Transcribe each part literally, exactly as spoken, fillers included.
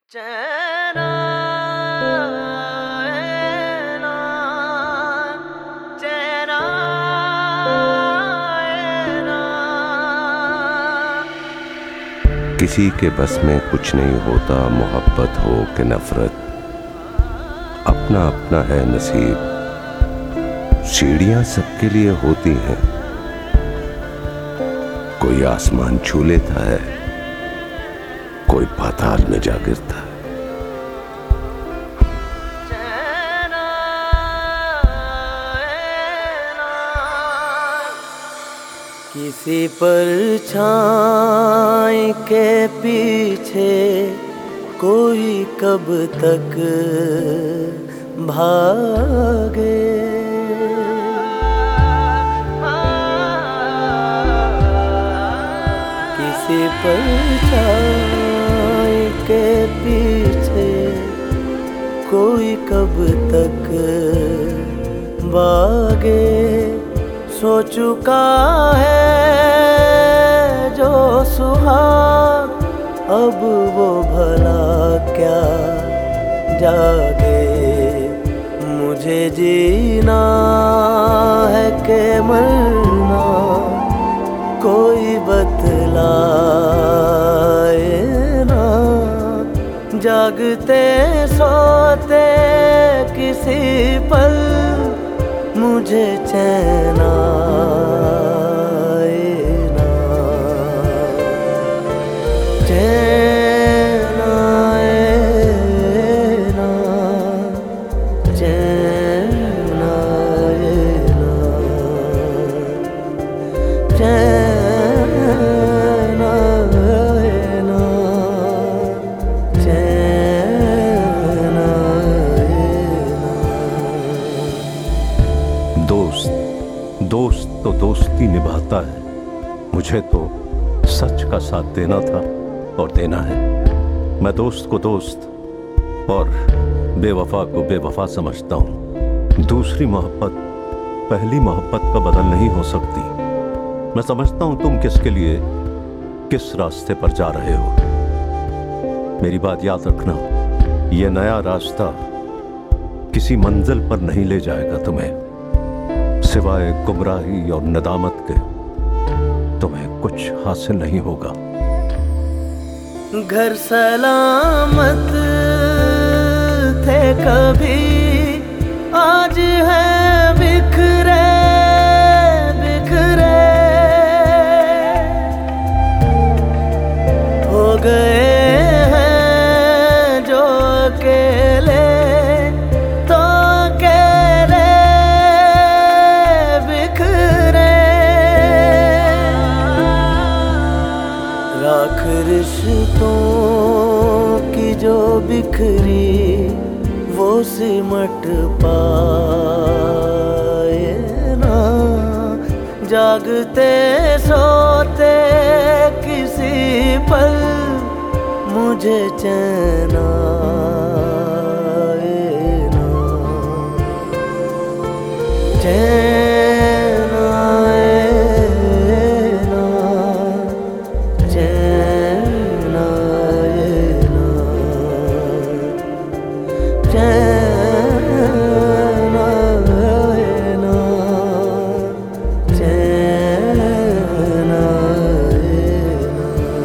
चैना ऐना, चैना ऐना। किसी के बस में कुछ नहीं होता, मोहब्बत हो कि नफरत, अपना अपना है नसीब। सीढ़ियां सबके लिए होती हैं, कोई आसमान छू लेता है, कोई पाताल में जा गिरता है। किसी परछाई के पीछे कोई कब तक भागे, किसी परछाई के पीछे कोई कब तक भागे। सो चुका है जो सुहाग, अब वो भला क्या जागे। मुझे जीना है कि मरना, कोई बतलाए ना। जागते सोते किसी पल मुझे चैन आए ना, चैन आए ना, चैन आए ना, चैन आए ना, चैन आए ना। दोस्त दोस्त तो दोस्ती निभाता है, मुझे तो सच का साथ देना था और देना है। मैं दोस्त को दोस्त और बेवफा को बेवफा समझता हूँ। दूसरी मोहब्बत पहली मोहब्बत का बदल नहीं हो सकती। मैं समझता हूँ तुम किसके लिए किस रास्ते पर जा रहे हो। मेरी बात याद रखना, ये नया रास्ता किसी मंजिल पर नहीं ले जाएगा तुम्हें। सिवाय गुमराही और नदामत के तुम्हें कुछ हासिल नहीं होगा। घर सलामत थे कभी, आज है बिखरे बिखरे। हो गए हैं जो अकेले, तो अकेले बिखरे। राख रिश्तों की जो बिखरी, वो सिमट पाए ना। जागते सोते किसी पल मुझे चैन आए ना, चैन आए ना, चैन आए ना, चैन आए ना, चैन आए ना।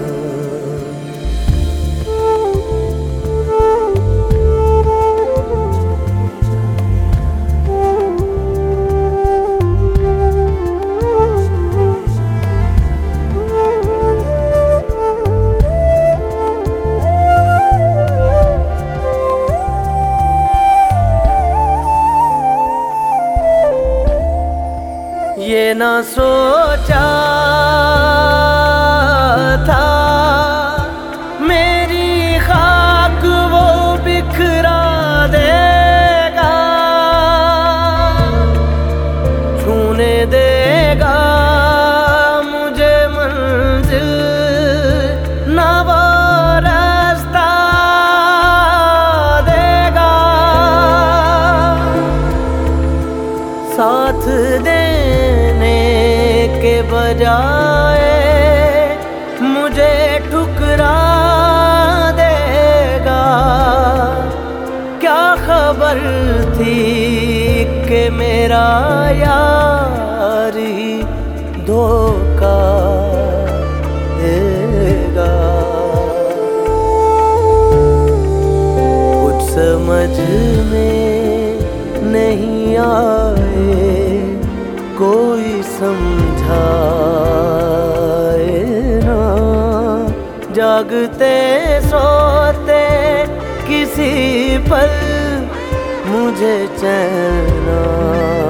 ये ना सोचा था मेरी खाक वो बिखरा देगा, छूने देगा मुझे मंजिल, ना वो रास्ता देगा। साथ देने के बजाय मुझे ठुकरा देगा। के मेरा यार ही धोखा देगा। कुछ समझ में नहीं आए, कोई समझाए ना, जागते सोते किसी पल मुझे चैन ना